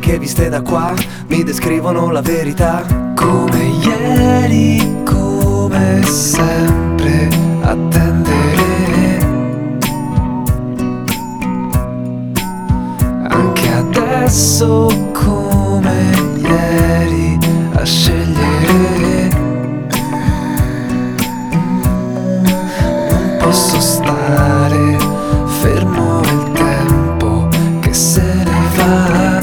che viste da qua mi descrivono la verità. Come ieri, come sempre, attendere. Anche adesso come ieri, a scegliere. Non posso stare fermo, il tempo che se ne va.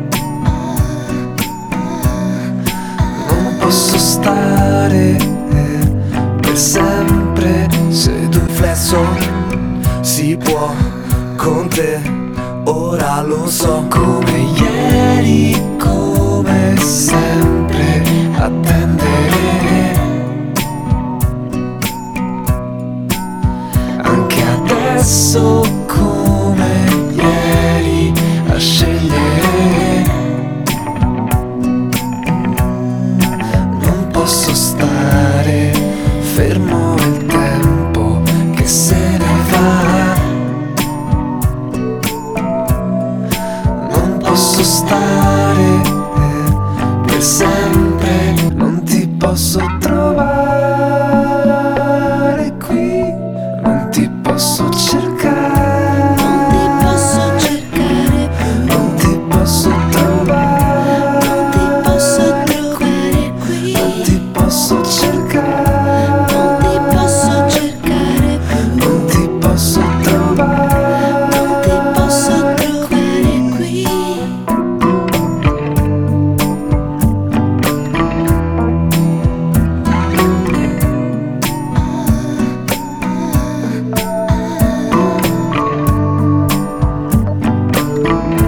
Non posso stare per sempre seduto. Flesso si può con te, ora lo so. Come ieri, come sempre, attendere. Anche adesso come ieri, a scegliere. Non posso stare fermo, il tempo che se ne va. Non posso stare per sempre, non ti posso